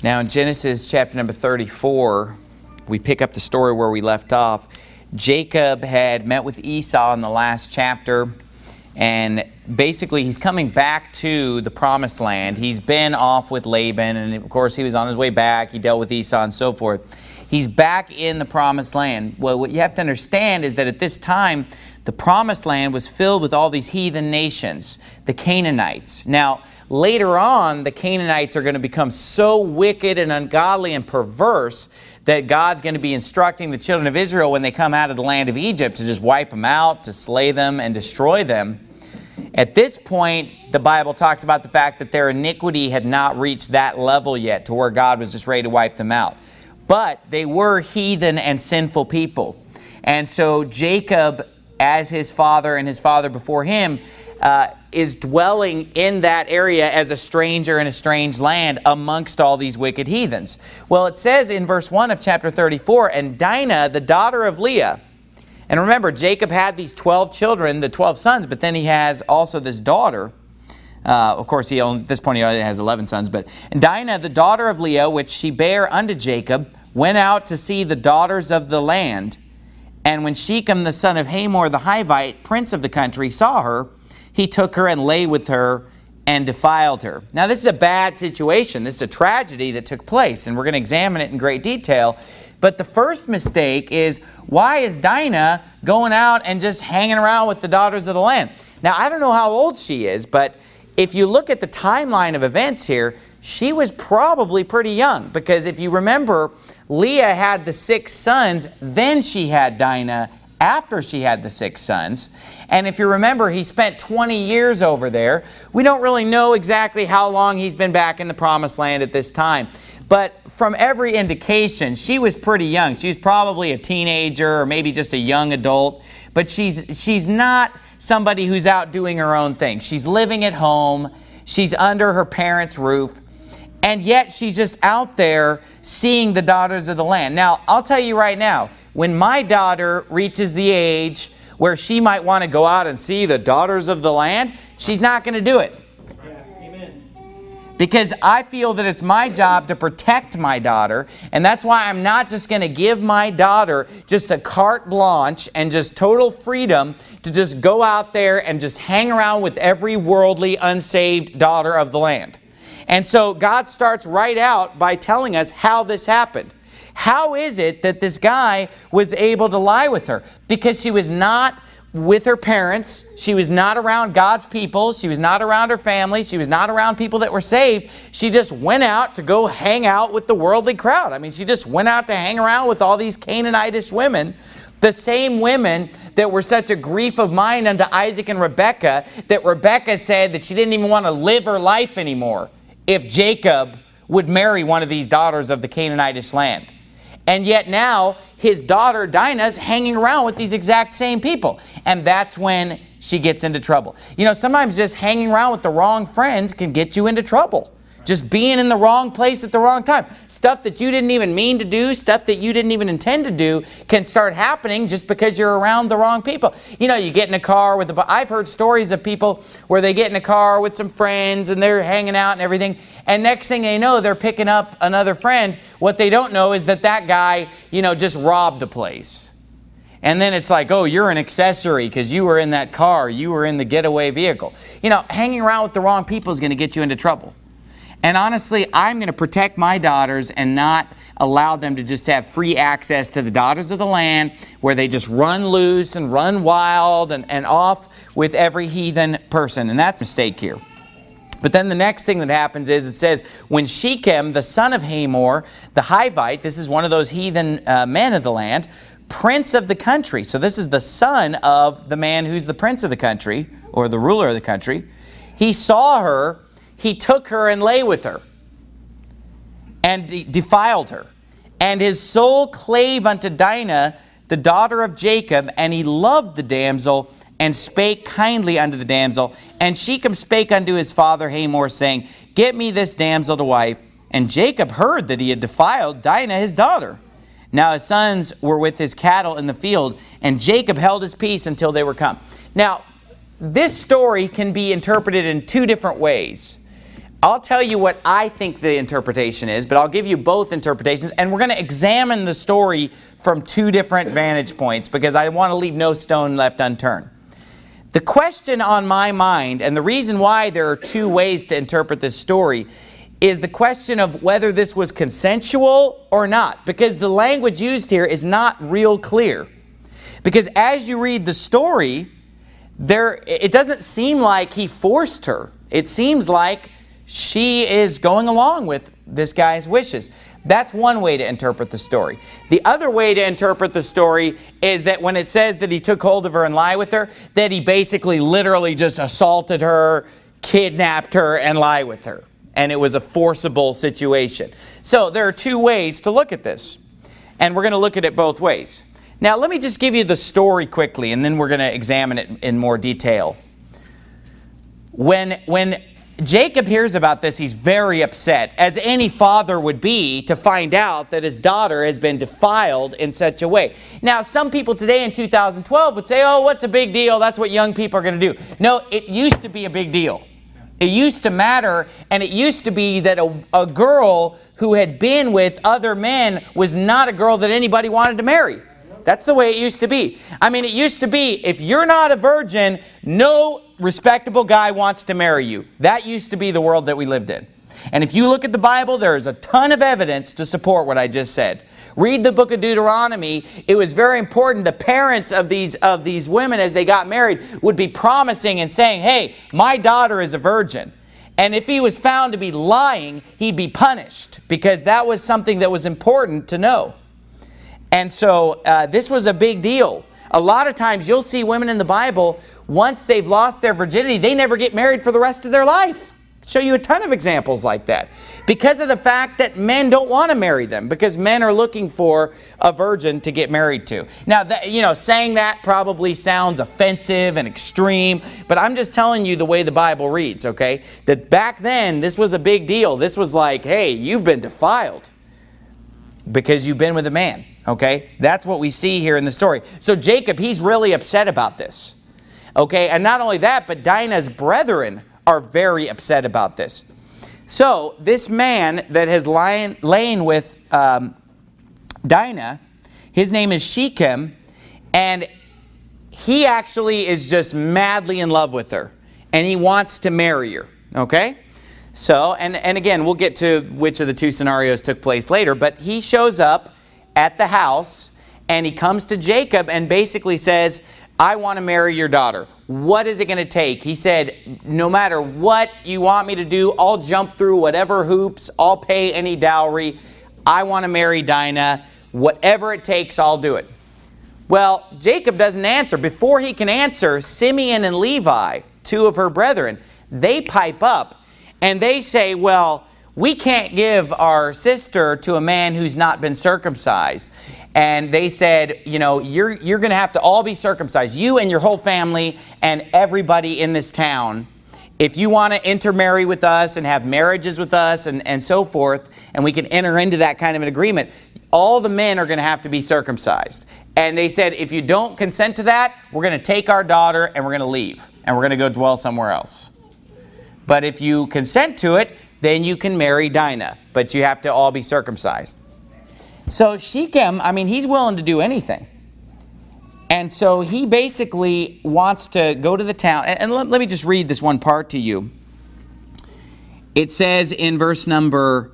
Now in Genesis chapter number 34, we pick up the story where we left off. Jacob had met with Esau in the last chapter, and basically he's coming back to the promised land. He's been off with Laban, and of course he was on his way back. He dealt with Esau and so forth. He's back in the promised land. Well, what you have to understand is that at this time, the promised land was filled with all these heathen nations, the Canaanites. Now, later on, the Canaanites are going to become so wicked and ungodly and perverse that God's going to be instructing the children of Israel when they come out of the land of Egypt to just wipe them out, to slay them and destroy them. At this point, the Bible talks about the fact that their iniquity had not reached that level yet to where God was just ready to wipe them out. But they were heathen and sinful people. And so Jacob, as his father and his father before him, is dwelling in that area as a stranger in a strange land amongst all these wicked heathens. Well, it says in verse 1 of chapter 34, and Dinah, the daughter of Leah, and remember, Jacob had these 12 children, the 12 sons, but then he has also this daughter. Of course, at this point he only has 11 sons. And Dinah, the daughter of Leah, which she bare unto Jacob, went out to see the daughters of the land. And when Shechem, the son of Hamor the Hivite, prince of the country, saw her, he took her and lay with her and defiled her. Now, this is a bad situation. This is a tragedy that took place, and we're going to examine it in great detail. But the first mistake is, why is Dinah going out and just hanging around with the daughters of the land? Now, I don't know how old she is, but if you look at the timeline of events here, she was probably pretty young. Because if you remember, Leah had the 6 sons, then she had Dinah after she had the 6 sons. And if you remember, he spent 20 years over there. We don't really know exactly how long he's been back in the promised land at this time. But from every indication, she was pretty young. She was probably a teenager or maybe just a young adult. But she's not somebody who's out doing her own thing. She's living at home. She's under her parents' roof. And yet she's just out there seeing the daughters of the land. Now, I'll tell you right now, when my daughter reaches the age where she might want to go out and see the daughters of the land, she's not going to do it. Because I feel that it's my job to protect my daughter. And that's why I'm not just going to give my daughter just a carte blanche and just total freedom to just go out there and just hang around with every worldly, unsaved daughter of the land. And so God starts right out by telling us how this happened. How is it that this guy was able to lie with her? Because she was not with her parents. She was not around God's people. She was not around her family. She was not around people that were saved. She just went out to go hang out with the worldly crowd. I mean, she just went out to hang around with all these Canaanitish women. The same women that were such a grief of mind unto Isaac and Rebekah, that Rebekah said that she didn't even want to live her life anymore if Jacob would marry one of these daughters of the Canaanitish land. And yet now, his daughter Dinah's hanging around with these exact same people. And that's when she gets into trouble. You know, sometimes just hanging around with the wrong friends can get you into trouble. Just being in the wrong place at the wrong time. Stuff that you didn't even mean to do, stuff that you didn't even intend to do can start happening just because you're around the wrong people. You know, you get in a car with I've heard stories of people where they get in a car with some friends and they're hanging out and everything. And next thing they know, they're picking up another friend. What they don't know is that guy, just robbed a place. And then it's like, oh, you're an accessory because you were in that car. You were in the getaway vehicle. You know, hanging around with the wrong people is going to get you into trouble. And honestly, I'm going to protect my daughters and not allow them to just have free access to the daughters of the land where they just run loose and run wild and off with every heathen person. And that's a mistake here. But then the next thing that happens is it says, when Shechem, the son of Hamor, the Hivite, this is one of those heathen men of the land, prince of the country. So this is the son of the man who's the prince of the country or the ruler of the country. He saw her. He took her and lay with her and defiled her. And his soul clave unto Dinah, the daughter of Jacob, and he loved the damsel and spake kindly unto the damsel. And Shechem spake unto his father Hamor, saying, Get me this damsel to wife. And Jacob heard that he had defiled Dinah his daughter. Now his sons were with his cattle in the field, and Jacob held his peace until they were come. Now, this story can be interpreted in 2 different ways. I'll tell you what I think the interpretation is, but I'll give you both interpretations, and we're going to examine the story from two different vantage points because I want to leave no stone left unturned. The question on my mind, and the reason why there are two ways to interpret this story, is the question of whether this was consensual or not, because the language used here is not real clear. Because as you read the story, it doesn't seem like he forced her. It seems like she is going along with this guy's wishes. That's one way to interpret the story. The other way to interpret the story is that when it says that he took hold of her and lied with her, that he basically literally just assaulted her, kidnapped her, and lied with her. And it was a forcible situation. So there are two ways to look at this. And we're going to look at it both ways. Now let me just give you the story quickly, and then we're going to examine it in more detail. When Jacob hears about this, he's very upset, as any father would be, to find out that his daughter has been defiled in such a way. Now, some people today in 2012 would say, oh, what's a big deal? That's what young people are going to do. No, it used to be a big deal. It used to matter, and it used to be that a girl who had been with other men was not a girl that anybody wanted to marry. That's the way it used to be. I mean, it used to be, if you're not a virgin, no respectable guy wants to marry you. That used to be the world that we lived in. And if you look at the Bible, there is a ton of evidence to support what I just said. Read the book of Deuteronomy. It was very important. The parents of these women, as they got married, would be promising and saying, hey, my daughter is a virgin. And if he was found to be lying, he'd be punished, because that was something that was important to know. And so this was a big deal. A lot of times you'll see women in the Bible, once they've lost their virginity, they never get married for the rest of their life. I'll show you a ton of examples like that. Because of the fact that men don't want to marry them, because men are looking for a virgin to get married to. Now, saying that probably sounds offensive and extreme, but I'm just telling you the way the Bible reads, okay? That back then, this was a big deal. This was like, hey, you've been defiled because you've been with a man. Okay, that's what we see here in the story. So Jacob, he's really upset about this. Okay, and not only that, but Dinah's brethren are very upset about this. So this man that has lain with Dinah, his name is Shechem, and he actually is just madly in love with her, and he wants to marry her. Okay, so and again, we'll get to which of the two scenarios took place later, but he shows up at the house, and he comes to Jacob and basically says, I want to marry your daughter. What is it going to take? He said, no matter what you want me to do, I'll jump through whatever hoops, I'll pay any dowry. I want to marry Dinah. Whatever it takes, I'll do it. Well, Jacob doesn't answer. Before he can answer, Simeon and Levi, two of her brethren, they pipe up and they say, well, we can't give our sister to a man who's not been circumcised. And they said, you're going to have to all be circumcised, you and your whole family and everybody in this town. If you want to intermarry with us and have marriages with us and so forth, and we can enter into that kind of an agreement, all the men are going to have to be circumcised. And they said, if you don't consent to that, we're going to take our daughter and we're going to leave. And we're going to go dwell somewhere else. But if you consent to it, then you can marry Dinah, but you have to all be circumcised. So Shechem, he's willing to do anything. And so he basically wants to go to the town. And let me just read this one part to you. It says in verse number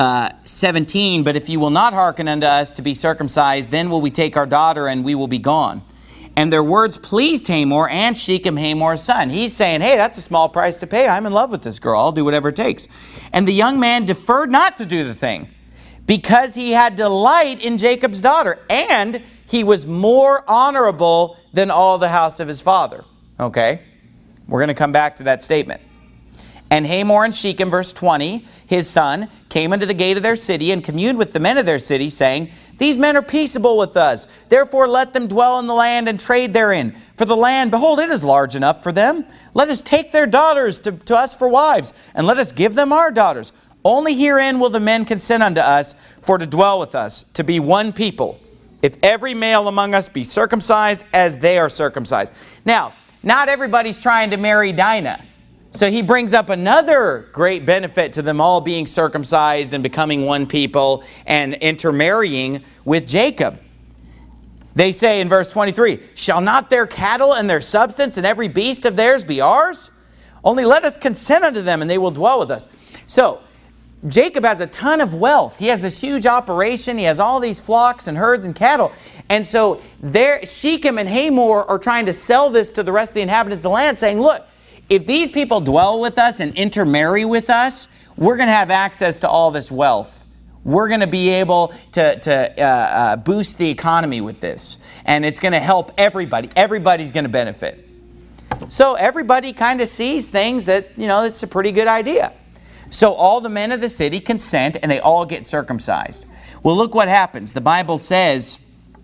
17, but if you will not hearken unto us to be circumcised, then will we take our daughter and we will be gone. And their words pleased Hamor and Shechem, Hamor's son. He's saying, hey, that's a small price to pay. I'm in love with this girl. I'll do whatever it takes. And the young man deferred not to do the thing, because he had delight in Jacob's daughter, and he was more honorable than all the house of his father. Okay? We're going to come back to that statement. And Hamor and Shechem, verse 20, his son, came unto the gate of their city and communed with the men of their city, saying, these men are peaceable with us. Therefore let them dwell in the land and trade therein. For the land, behold, it is large enough for them. Let us take their daughters to us for wives, and let us give them our daughters. Only herein will the men consent unto us for to dwell with us, to be one people. If every male among us be circumcised as they are circumcised. Now, not everybody's trying to marry Dinah. So he brings up another great benefit to them all being circumcised and becoming one people and intermarrying with Jacob. They say in verse 23, shall not their cattle and their substance and every beast of theirs be ours? Only let us consent unto them, and they will dwell with us. So Jacob has a ton of wealth. He has this huge operation. He has all these flocks and herds and cattle. And so Shechem and Hamor are trying to sell this to the rest of the inhabitants of the land, saying, look, if these people dwell with us and intermarry with us, we're going to have access to all this wealth. We're going to be able to boost the economy with this. And it's going to help everybody. Everybody's going to benefit. So everybody kind of sees things that, it's a pretty good idea. So all the men of the city consent and they all get circumcised. Well, look what happens. The Bible says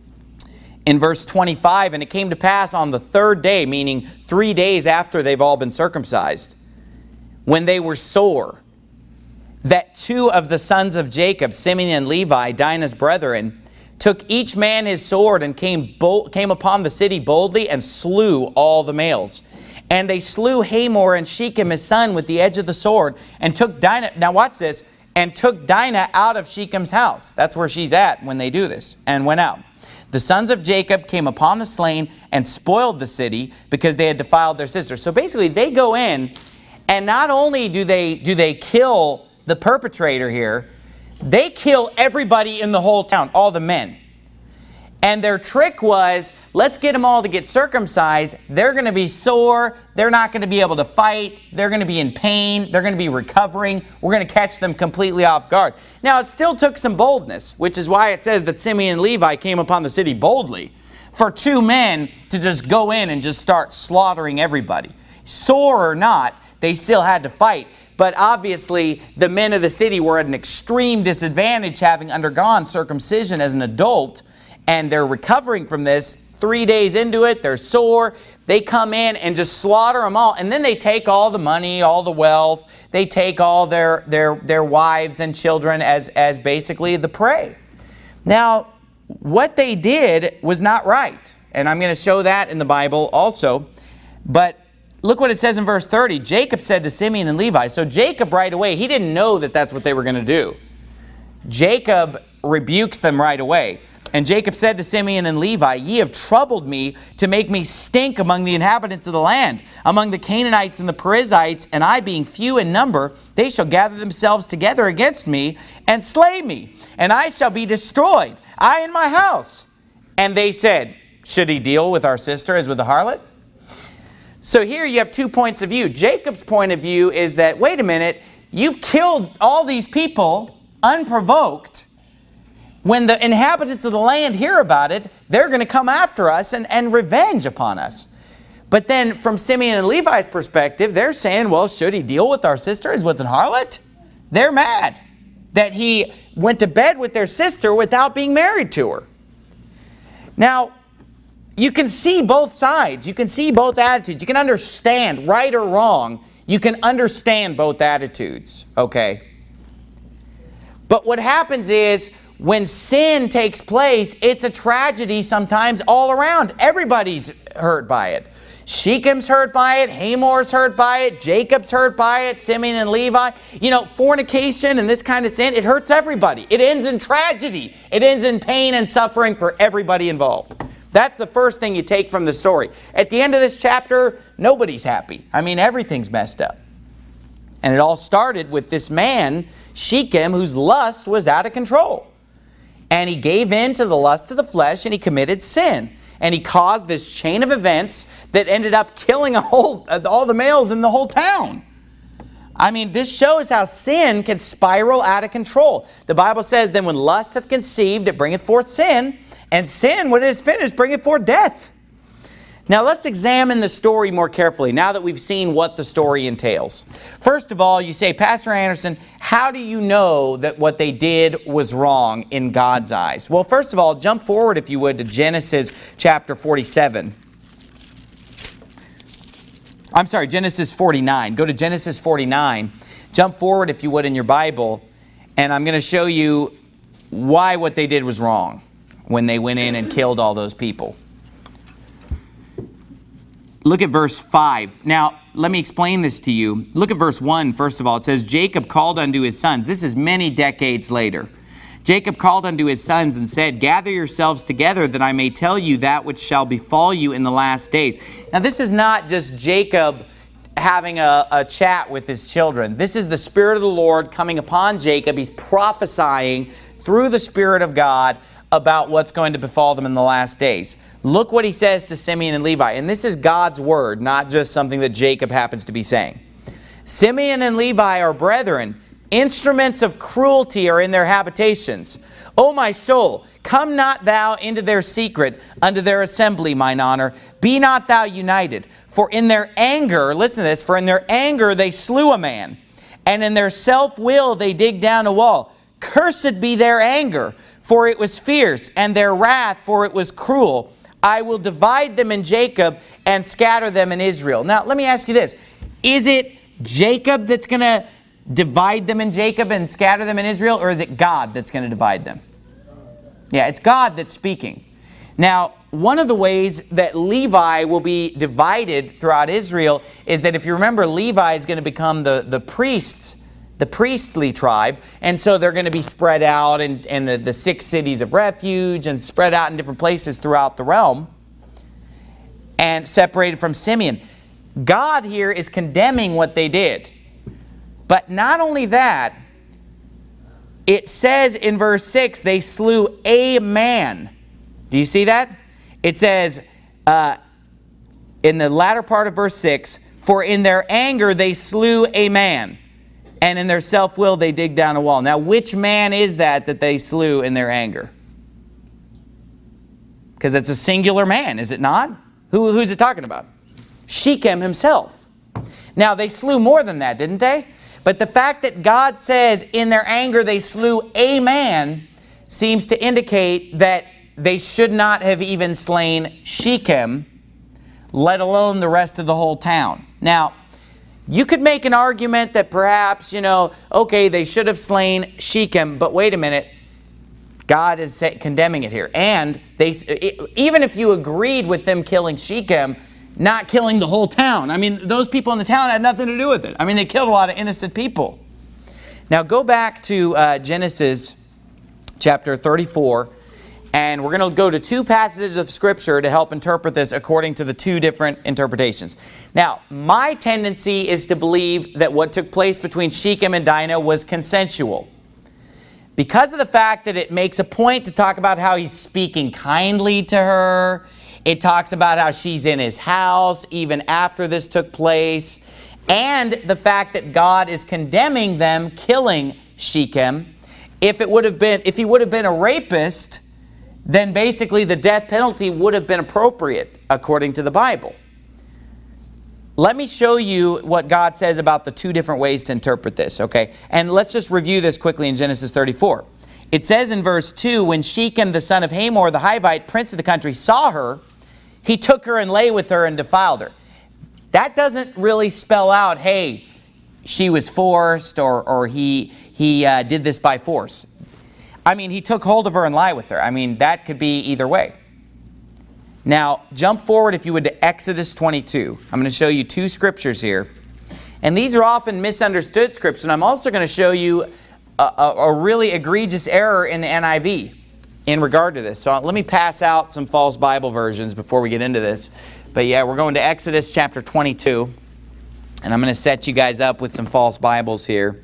in verse 25, and it came to pass on the third day, meaning 3 days after they've all been circumcised, when they were sore, that 2 of the sons of Jacob, Simeon and Levi, Dinah's brethren, took each man his sword and came upon the city boldly and slew all the males. And they slew Hamor and Shechem his son with the edge of the sword and took Dinah, now watch this, and took Dinah out of Shechem's house. That's where she's at when they do this, and went out. The sons of Jacob came upon the slain and spoiled the city because they had defiled their sister. So basically they go in, and not only do they kill the perpetrator here, they kill everybody in the whole town, all the men. And their trick was, let's get them all to get circumcised. They're going to be sore. They're not going to be able to fight. They're going to be in pain. They're going to be recovering. We're going to catch them completely off guard. Now, it still took some boldness, which is why it says that Simeon and Levi came upon the city boldly. For 2 men to just go in and just start slaughtering everybody. Sore or not, they still had to fight. But obviously, the men of the city were at an extreme disadvantage having undergone circumcision as an adult. And they're recovering from this. 3 days into it, they're sore. They come in and just slaughter them all. And then they take all the money, all the wealth. They take all their wives and children as basically the prey. Now, what they did was not right. And I'm going to show that in the Bible also. But look what it says in verse 30. Jacob said to Simeon and Levi. So Jacob right away, he didn't know that that's what they were going to do. Jacob rebukes them right away. And Jacob said to Simeon and Levi, ye have troubled me to make me stink among the inhabitants of the land, among the Canaanites and the Perizzites, and I being few in number, they shall gather themselves together against me and slay me, and I shall be destroyed, I and my house. And they said, should he deal with our sister as with the harlot? So here you have 2 points of view. Jacob's point of view is that, wait a minute, you've killed all these people unprovoked. When the inhabitants of the land hear about it, they're going to come after us and revenge upon us. But then from Simeon and Levi's perspective, they're saying, well, should he deal with our sister as with an harlot? They're mad that he went to bed with their sister without being married to her. Now, you can see both sides. You can see both attitudes. You can understand, right or wrong, you can understand both attitudes, okay? But what happens is, when sin takes place, it's a tragedy sometimes all around. Everybody's hurt by it. Shechem's hurt by it. Hamor's hurt by it. Jacob's hurt by it. Simeon and Levi. Fornication and this kind of sin, it hurts everybody. It ends in tragedy. It ends in pain and suffering for everybody involved. That's the first thing you take from the story. At the end of this chapter, nobody's happy. Everything's messed up. And it all started with this man, Shechem, whose lust was out of control. And he gave in to the lust of the flesh and he committed sin. And he caused this chain of events that ended up killing all the males in the whole town. This shows how sin can spiral out of control. The Bible says, then when lust hath conceived, it bringeth forth sin. And sin, when it is finished, bringeth forth death. Now let's examine the story more carefully now that we've seen what the story entails. First of all, you say, Pastor Anderson, how do you know that what they did was wrong in God's eyes? Well, first of all, jump forward, if you would, to Genesis chapter 47. I'm sorry, Genesis 49. Go to Genesis 49. Jump forward, if you would, in your Bible, and I'm going to show you why what they did was wrong when they went in and killed all those people. Look at verse 5. Now, let me explain this to you. Look at verse 1, first of all. It says, Jacob called unto his sons. This is many decades later. Jacob called unto his sons and said, Gather yourselves together, that I may tell you that which shall befall you in the last days. Now, this is not just Jacob having a chat with his children. This is the Spirit of the Lord coming upon Jacob. He's prophesying through the Spirit of God about what's going to befall them in the last days. Look what he says to Simeon and Levi. And this is God's word, not just something that Jacob happens to be saying. Simeon and Levi are brethren. Instruments of cruelty are in their habitations. O my soul, come not thou into their secret, unto their assembly, mine honor. Be not thou united. For in their anger, listen to this, for in their anger they slew a man, and in their self-will they dig down a wall. Cursed be their anger, for it was fierce, and their wrath, for it was cruel. I will divide them in Jacob and scatter them in Israel. Now, let me ask you this. Is it Jacob that's going to divide them in Jacob and scatter them in Israel, or is it God that's going to divide them? Yeah, it's God that's speaking. Now, one of the ways that Levi will be divided throughout Israel is that, if you remember, Levi is going to become the priests, the priestly tribe, and so they're going to be spread out in the 6 cities of refuge and spread out in different places throughout the realm and separated from Simeon. God here is condemning what they did. But not only that, it says in verse 6, they slew a man. Do you see that? It says in the latter part of verse 6, for in their anger they slew a man, and in their self-will they dig down a wall. Now, which man is that they slew in their anger? Because it's a singular man, is it not? Who's it talking about? Shechem himself. Now, they slew more than that, didn't they? But the fact that God says in their anger they slew a man seems to indicate that they should not have even slain Shechem, let alone the rest of the whole town. Now, you could make an argument that perhaps, okay, they should have slain Shechem, but wait a minute. God is condemning it here. And even if you agreed with them killing Shechem, not killing the whole town. I mean, those people in the town had nothing to do with it. I mean, they killed a lot of innocent people. Now, go back to Genesis chapter 34, and we're going to go to 2 passages of Scripture to help interpret this according to the 2 different interpretations. Now, my tendency is to believe that what took place between Shechem and Dinah was consensual. Because of the fact that it makes a point to talk about how he's speaking kindly to her. It talks about how she's in his house even after this took place. And the fact that God is condemning them killing Shechem. If he would have been a rapist, then basically the death penalty would have been appropriate according to the Bible. Let me show you what God says about the 2 different ways to interpret this, okay? And let's just review this quickly in Genesis 34. It says in verse 2, when Shechem the son of Hamor the Hivite, prince of the country, saw her, he took her and lay with her and defiled her. That doesn't really spell out, hey, she was forced or he did this by force. I mean, he took hold of her and lied with her. I mean, that could be either way. Now, jump forward, if you would, to Exodus 22. I'm going to show you 2 scriptures here. And these are often misunderstood scriptures. And I'm also going to show you a really egregious error in the NIV in regard to this. So let me pass out some false Bible versions before we get into this. But yeah, we're going to Exodus chapter 22. And I'm going to set you guys up with some false Bibles here.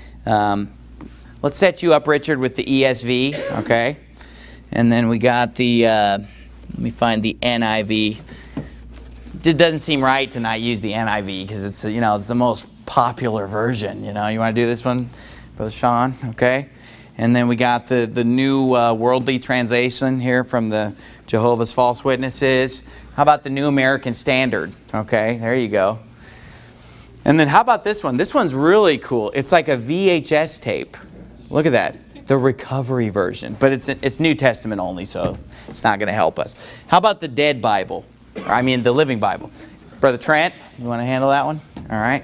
Let's set you up, Richard, with the ESV, okay? And then we got the, let me find the NIV. It doesn't seem right to not use the NIV because it's, it's the most popular version. You want to do this one, Brother Sean, okay? And then we got the new worldly translation here from the Jehovah's False Witnesses. How about the New American Standard? Okay, there you go. And then how about this one? This one's really cool. It's like a VHS tape. Look at that. The recovery version. But it's New Testament only, so it's not going to help us. How about the Dead Bible? The Living Bible. Brother Trent, you want to handle that one? All right.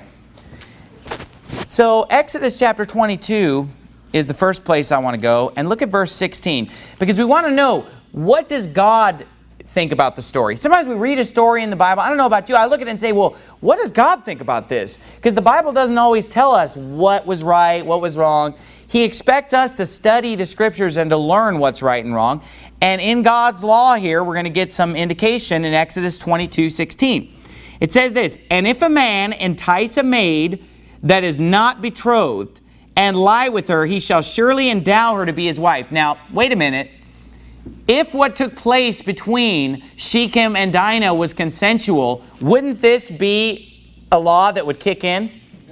So Exodus chapter 22 is the first place I want to go. And look at verse 16. Because we want to know, what does God think about the story? Sometimes we read a story in the Bible. I don't know about you. I look at it and say, well, what does God think about this? Because the Bible doesn't always tell us what was right, what was wrong. He expects us to study the Scriptures and to learn what's right and wrong. And in God's law here, we're going to get some indication in Exodus 22:16. It says this, "And if a man entice a maid that is not betrothed and lie with her, he shall surely endow her to be his wife." Now, wait a minute. If what took place between Shechem and Dinah was consensual, wouldn't this be a law that would kick in?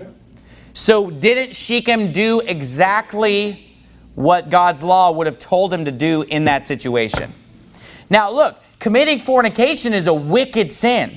So didn't Shechem do exactly what God's law would have told him to do in that situation? Now look, committing fornication is a wicked sin.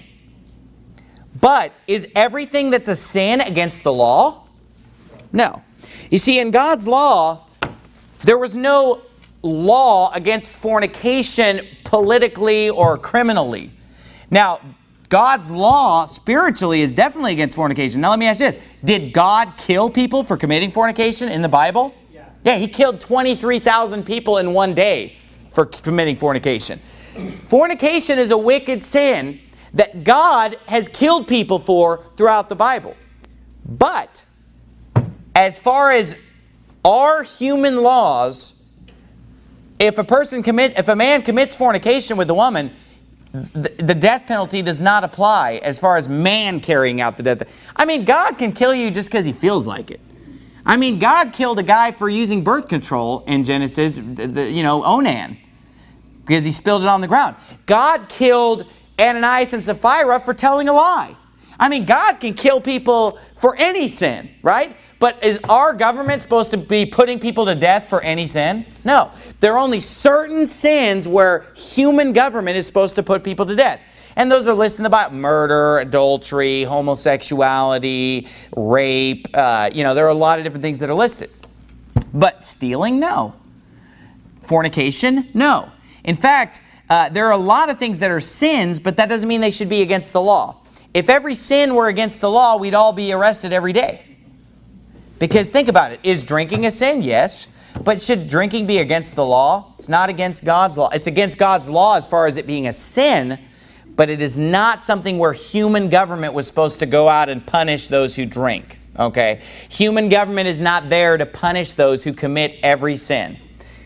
But is everything that's a sin against the law? No. You see, in God's law, there was no law against fornication politically or criminally. Now, God's law spiritually is definitely against fornication. Now let me ask you this. Did God kill people for committing fornication in the Bible? Yeah, He killed 23,000 people in one day for committing fornication. Fornication is a wicked sin that God has killed people for throughout the Bible. But as far as our human laws, if a man commits fornication with a woman, the death penalty does not apply as far as man carrying out the death. I mean, God can kill you just because He feels like it. I mean, God killed a guy for using birth control in Genesis, Onan, because he spilled it on the ground. God killed Ananias and Sapphira for telling a lie. I mean, God can kill people for any sin, right? But is our government supposed to be putting people to death for any sin? No. There are only certain sins where human government is supposed to put people to death. And those are listed in the Bible. Murder, adultery, homosexuality, rape. There are a lot of different things that are listed. But stealing, no. Fornication, no. In fact, there are a lot of things that are sins, but that doesn't mean they should be against the law. If every sin were against the law, we'd all be arrested every day. Because think about it. Is drinking a sin? Yes. But should drinking be against the law? It's not against God's law. It's against God's law as far as it being a sin, but it is not something where human government was supposed to go out and punish those who drink. Okay? Human government is not there to punish those who commit every sin.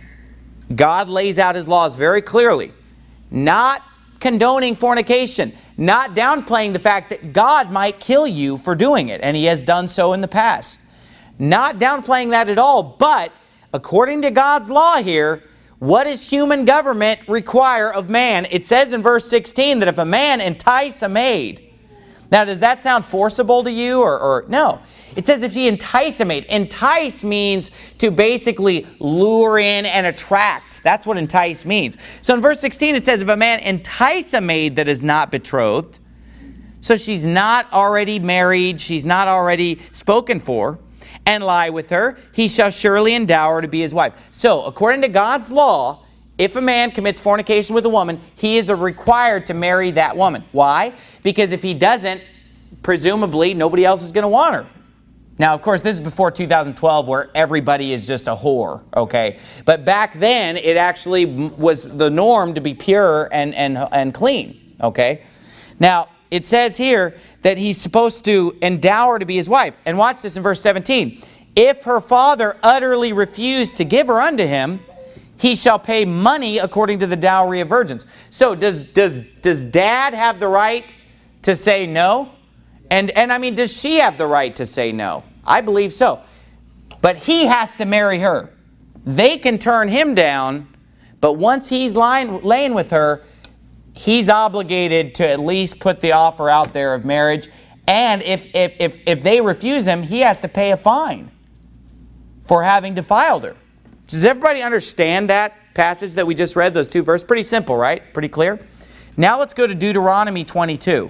God lays out His laws very clearly. Not condoning fornication. Not downplaying the fact that God might kill you for doing it, and He has done so in the past. Not downplaying that at all, but according to God's law here, what does human government require of man? It says in verse 16 that if a man entice a maid. Now, does that sound forcible to you or no? It says if he entice a maid. Entice means to basically lure in and attract. That's what entice means. So in verse 16 it says if a man entice a maid that is not betrothed, so she's not already married, she's not already spoken for, and lie with her, he shall surely endow her to be his wife. So, according to God's law, if a man commits fornication with a woman, he is required to marry that woman. Why? Because if he doesn't, presumably nobody else is going to want her. Now, of course, this is before 2012 where everybody is just a whore, okay? But back then, it actually was the norm to be pure and clean, okay? Now, it says here that he's supposed to endow her to be his wife. And watch this in verse 17. If her father utterly refused to give her unto him, he shall pay money according to the dowry of virgins. So does dad have the right to say no? And I mean, does she have the right to say no? I believe so. But he has to marry her. They can turn him down, but once he's laying with her, he's obligated to at least put the offer out there of marriage. And if they refuse him, he has to pay a fine for having defiled her. Does everybody understand that passage that we just read, those two verses? Pretty simple, right? Pretty clear? Now let's go to Deuteronomy 22.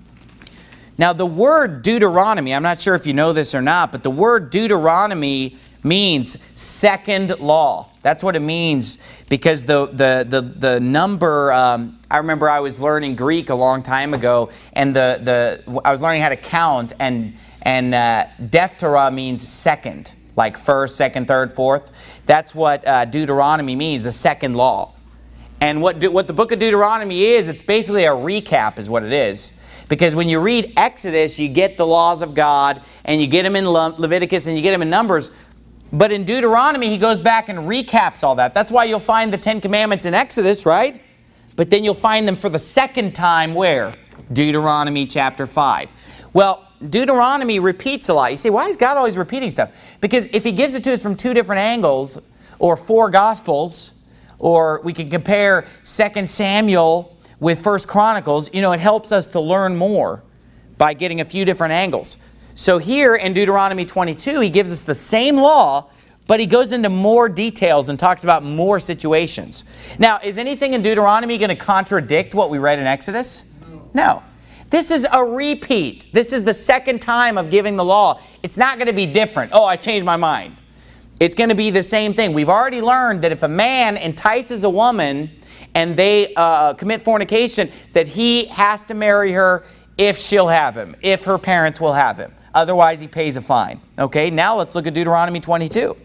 Now the word Deuteronomy, I'm not sure if you know this or not, but the word Deuteronomy means second law. That's what it means, because the number, I remember I was learning Greek a long time ago, and I was learning how to count, and Dephthera means second, like first, second, third, fourth. That's what Deuteronomy means, the second law. And what the book of Deuteronomy is, it's basically a recap is what it is. Because when you read Exodus, you get the laws of God, and you get them in Leviticus, and you get them in Numbers. But in Deuteronomy, he goes back and recaps all that. That's why you'll find the Ten Commandments in Exodus, right? But then you'll find them for the second time where? Deuteronomy chapter 5. Well, Deuteronomy repeats a lot. You say, why is God always repeating stuff? Because if he gives it to us from two different angles, or four Gospels, or we can compare 2 Samuel with 1 Chronicles, it helps us to learn more by getting a few different angles. So here in Deuteronomy 22, he gives us the same law, but he goes into more details and talks about more situations. Now, is anything in Deuteronomy going to contradict what we read in Exodus? No. This is a repeat. This is the second time of giving the law. It's not going to be different. Oh, I changed my mind. It's going to be the same thing. We've already learned that if a man entices a woman and they commit fornication, that he has to marry her if she'll have him, if her parents will have him. Otherwise, he pays a fine. Okay, now let's look at Deuteronomy 22.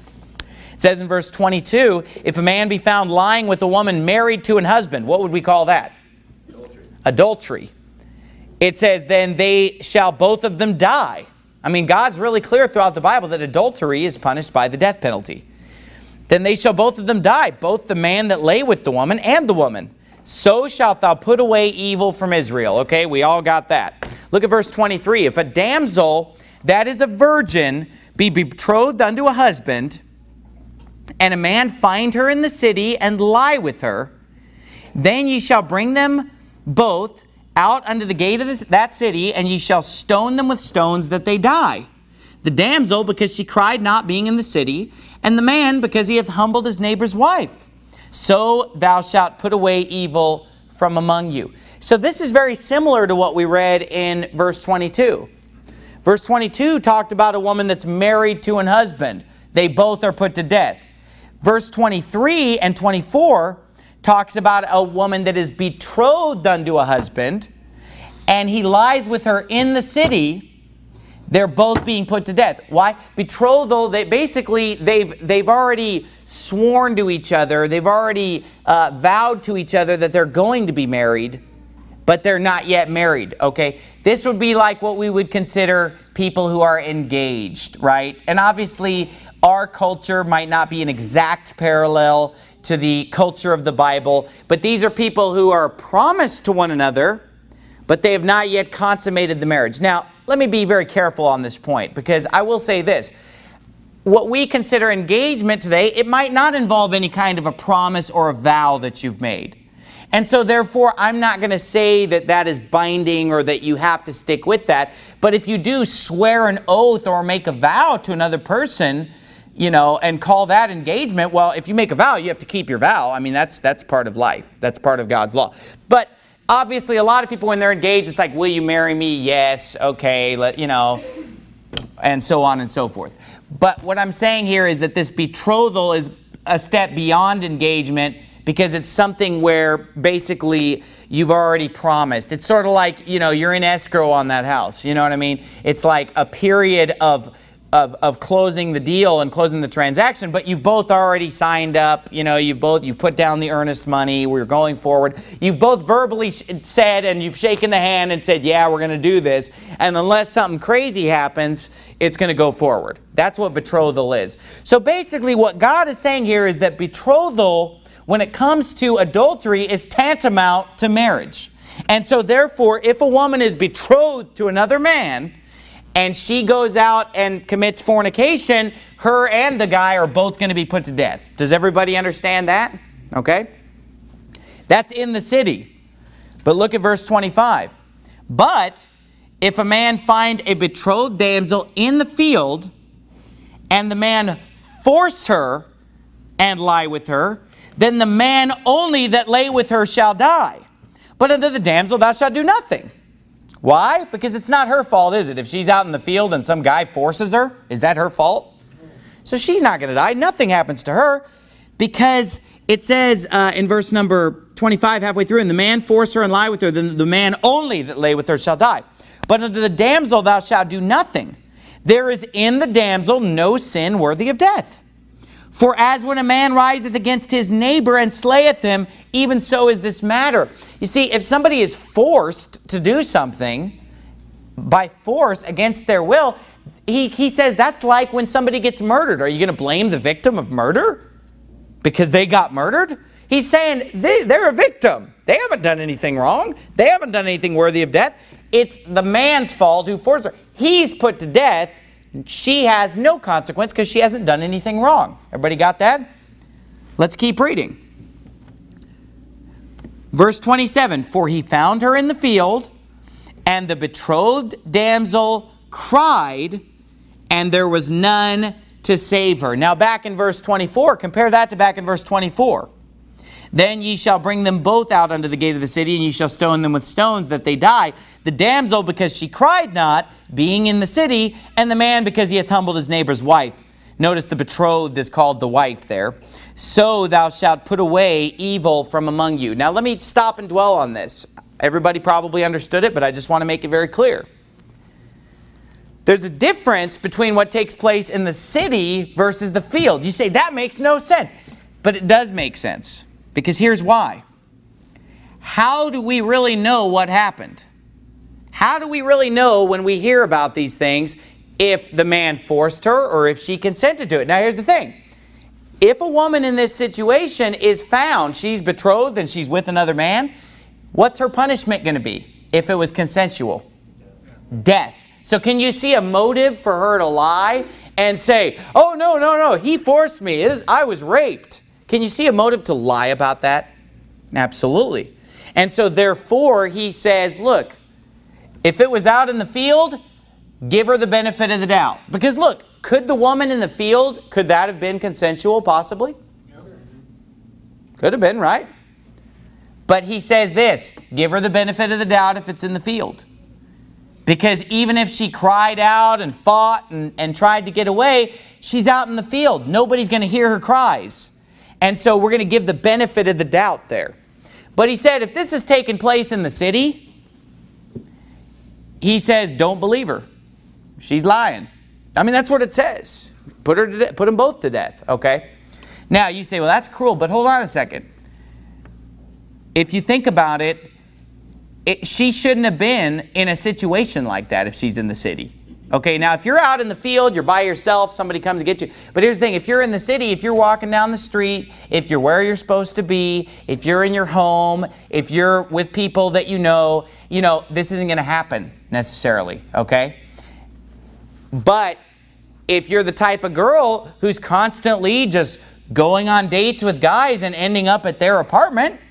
It says in verse 22, if a man be found lying with a woman married to an husband, what would we call that? Adultery. It says, then they shall both of them die. I mean, God's really clear throughout the Bible that adultery is punished by the death penalty. Then they shall both of them die, both the man that lay with the woman and the woman. So shalt thou put away evil from Israel. Okay, we all got that. Look at verse 23. If a damsel that is a virgin be betrothed unto a husband, and a man find her in the city and lie with her, then ye shall bring them both out unto the gate of that city, and ye shall stone them with stones that they die. The damsel, because she cried not being in the city, and the man, because he hath humbled his neighbor's wife. So thou shalt put away evil from among you. So this is very similar to what we read in verse 22. Verse 22 talked about a woman that's married to an husband. They both are put to death. Verse 23 and 24 talks about a woman that is betrothed unto a husband, and he lies with her in the city. They're both being put to death. Why? Betrothal, they've already sworn to each other. They've already vowed to each other that they're going to be married, but they're not yet married, okay? This would be like what we would consider people who are engaged, right? And obviously, our culture might not be an exact parallel to the culture of the Bible, but these are people who are promised to one another, but they have not yet consummated the marriage. Now, let me be very careful on this point, because I will say this. What we consider engagement today, it might not involve any kind of a promise or a vow that you've made. And so therefore, I'm not going to say that that is binding or that you have to stick with that. But if you do swear an oath or make a vow to another person, and call that engagement, well, if you make a vow, you have to keep your vow. I mean, that's part of life. That's part of God's law. But obviously, a lot of people, when they're engaged, it's like, will you marry me? Yes. Okay. And so on and so forth. But what I'm saying here is that this betrothal is a step beyond engagement, because it's something where basically you've already promised. It's sort of like, you're in escrow on that house. You know what I mean? It's like a period of closing the deal and closing the transaction, but you've both already signed up. You've put down the earnest money. We're going forward. You've both verbally said, and you've shaken the hand and said, yeah, we're going to do this. And unless something crazy happens, it's going to go forward. That's what betrothal is. So basically what God is saying here is that betrothal, when it comes to adultery, is tantamount to marriage. And so therefore, if a woman is betrothed to another man, and she goes out and commits fornication, her and the guy are both going to be put to death. Does everybody understand that? Okay? That's in the city. But look at verse 25. But if a man find a betrothed damsel in the field, and the man force her and lie with her, then the man only that lay with her shall die. But unto the damsel thou shalt do nothing. Why? Because it's not her fault, is it? If she's out in the field and some guy forces her, is that her fault? So she's not going to die. Nothing happens to her, because it says in verse number 25, halfway through, and the man force her and lie with her, then the man only that lay with her shall die. But unto the damsel thou shalt do nothing. There is in the damsel no sin worthy of death. For as when a man riseth against his neighbor and slayeth him, even so is this matter. You see, if somebody is forced to do something by force against their will, he says that's like when somebody gets murdered. Are you going to blame the victim of murder because they got murdered? He's saying they're a victim. They haven't done anything wrong. They haven't done anything worthy of death. It's the man's fault who forced her. He's put to death. She has no consequence because she hasn't done anything wrong. Everybody got that? Let's keep reading. Verse 27, for he found her in the field, and the betrothed damsel cried, and there was none to save her. Now back in verse 24, compare that to back in verse 24. Then ye shall bring them both out unto the gate of the city, and ye shall stone them with stones, that they die. The damsel, because she cried not, being in the city, and the man, because he hath humbled his neighbor's wife. Notice the betrothed is called the wife there. So thou shalt put away evil from among you. Now let me stop and dwell on this. Everybody probably understood it, but I just want to make it very clear. There's a difference between what takes place in the city versus the field. You say, that makes no sense. But it does make sense. Because here's why. How do we really know what happened? How do we really know when we hear about these things if the man forced her or if she consented to it? Now here's the thing. If a woman in this situation is found, she's betrothed and she's with another man, what's her punishment going to be if it was consensual? Death. So can you see a motive for her to lie and say, oh, no, he forced me. I was raped. Can you see a motive to lie about that? Absolutely. And so therefore he says, look, if it was out in the field, give her the benefit of the doubt. Because look, could the woman in the field, could that have been consensual possibly? Could have been, right? But he says this, give her the benefit of the doubt if it's in the field. Because even if she cried out and fought and tried to get away, she's out in the field. Nobody's going to hear her cries. And so we're going to give the benefit of the doubt there. But he said, if this has taken place in the city, he says, don't believe her. She's lying. I mean, that's what it says. Put them both to death, okay? Now, you say, well, that's cruel, but hold on a second. If you think about it, she shouldn't have been in a situation like that if she's in the city. Okay, now if you're out in the field, you're by yourself, somebody comes to get you. But here's the thing, if you're in the city, if you're walking down the street, if you're where you're supposed to be, if you're in your home, if you're with people that you know, this isn't going to happen necessarily, okay? But if you're the type of girl who's constantly just going on dates with guys and ending up at their apartment,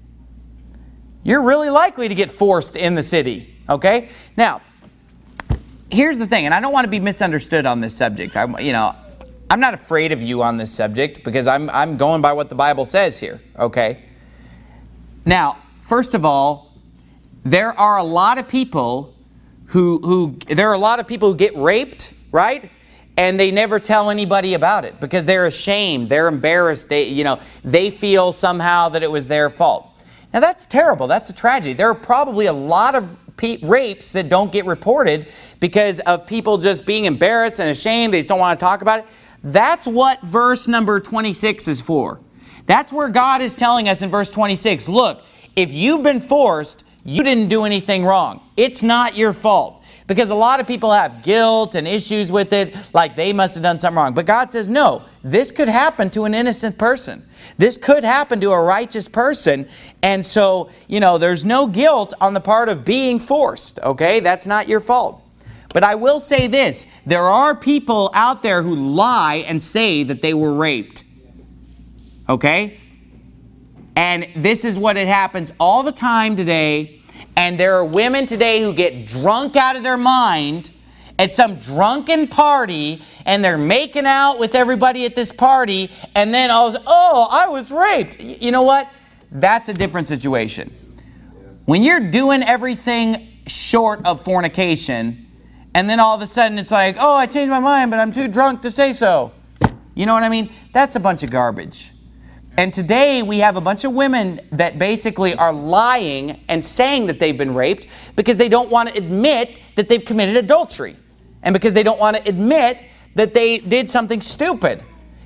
you're really likely to get forced in the city, okay? Now, here's the thing, and I don't want to be misunderstood on this subject. I'm not afraid of you on this subject because I'm going by what the Bible says here, okay? Now, first of all, there are a lot of people who get raped, right? And they never tell anybody about it because they're ashamed, they're embarrassed, they feel somehow that it was their fault. Now that's terrible, that's a tragedy. There are probably a lot of rapes that don't get reported because of people just being embarrassed and ashamed. They just don't want to talk about it. That's what verse number 26 is for. That's where God is telling us in verse 26, look, if you've been forced, you didn't do anything wrong. It's not your fault. Because a lot of people have guilt and issues with it, like they must have done something wrong. But God says, no, this could happen to an innocent person. This could happen to a righteous person. And so, there's no guilt on the part of being forced, okay? That's not your fault. But I will say this, there are people out there who lie and say that they were raped, okay? And this is what it happens all the time today. And there are women today who get drunk out of their mind at some drunken party, and they're making out with everybody at this party, and then I was raped. You know what? That's a different situation. When you're doing everything short of fornication, and then all of a sudden it's like, oh, I changed my mind, but I'm too drunk to say so. You know what I mean? That's a bunch of garbage. And today we have a bunch of women that basically are lying and saying that they've been raped because they don't want to admit that they've committed adultery. And because they don't want to admit that they did something stupid.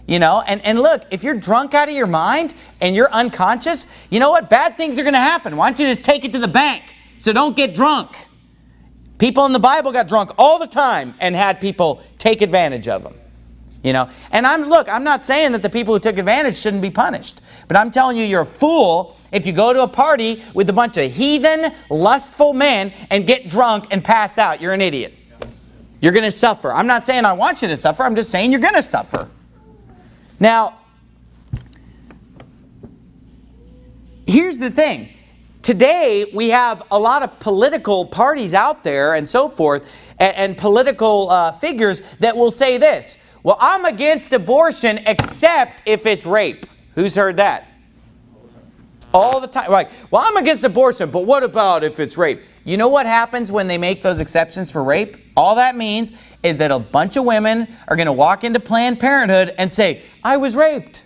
You know, and look, if you're drunk out of your mind and you're unconscious, you know what? Bad things are going to happen. Why don't you just take it to the bank? So don't get drunk. People in the Bible got drunk all the time and had people take advantage of them. You know, and I'm not saying that the people who took advantage shouldn't be punished. But I'm telling you, you're a fool if you go to a party with a bunch of heathen, lustful men and get drunk and pass out. You're an idiot. You're going to suffer. I'm not saying I want you to suffer. I'm just saying you're going to suffer. Now, here's the thing. Today, we have a lot of political parties out there and so forth, and political figures that will say this. Well, I'm against abortion except if it's rape. Who's heard that? All the time. Like, well, I'm against abortion, but what about if it's rape? You know what happens when they make those exceptions for rape? All that means is that a bunch of women are going to walk into Planned Parenthood and say, I was raped.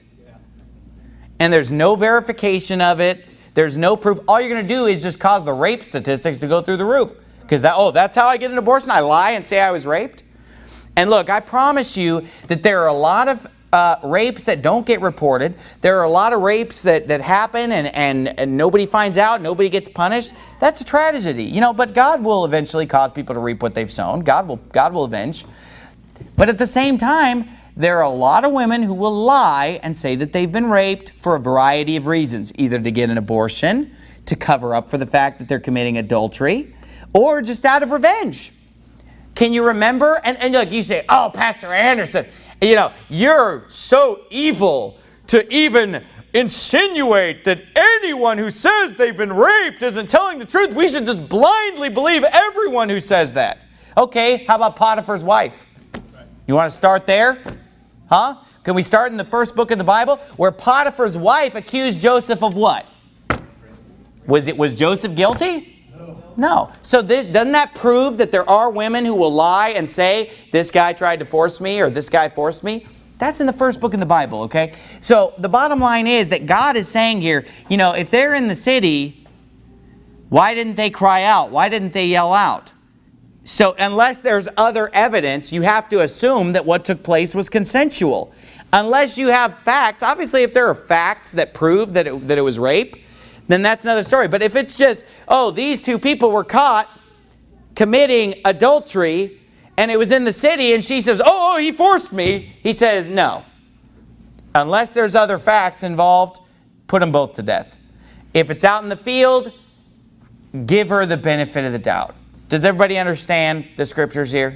And there's no verification of it. There's no proof. All you're going to do is just cause the rape statistics to go through the roof. Because that's how I get an abortion? I lie and say I was raped? And look, I promise you that there are a lot of rapes that don't get reported. There are a lot of rapes that happen and nobody finds out, nobody gets punished. That's a tragedy. You know, but God will eventually cause people to reap what they've sown. God will avenge. But at the same time, there are a lot of women who will lie and say that they've been raped for a variety of reasons. Either to get an abortion, to cover up for the fact that they're committing adultery, or just out of revenge. Can you remember? And look, you say, oh, Pastor Anderson, you know, you're so evil to even insinuate that anyone who says they've been raped isn't telling the truth. We should just blindly believe everyone who says that. Okay, how about Potiphar's wife? You want to start there? Huh? Can we start in the first book of the Bible where Potiphar's wife accused Joseph of what? Was Joseph guilty? No. So doesn't that prove that there are women who will lie and say, this guy tried to force me or this guy forced me? That's in the first book in the Bible, okay? So the bottom line is that God is saying here, you know, if they're in the city, why didn't they cry out? Why didn't they yell out? So unless there's other evidence, you have to assume that what took place was consensual. Unless you have facts, obviously if there are facts that prove that it was rape, then that's another story. But if it's just, oh, these two people were caught committing adultery and it was in the city and she says, oh, he forced me. He says, no. Unless there's other facts involved, put them both to death. If it's out in the field, give her the benefit of the doubt. Does everybody understand the scriptures here?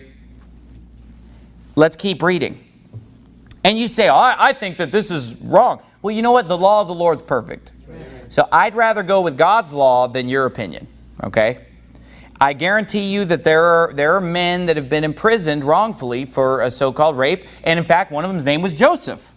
Let's keep reading. And you say, oh, I think that this is wrong. Well, you know what? The law of the Lord's perfect. So I'd rather go with God's law than your opinion, okay? I guarantee you that there are men that have been imprisoned wrongfully for a so-called rape. And in fact, one of them's name was Joseph.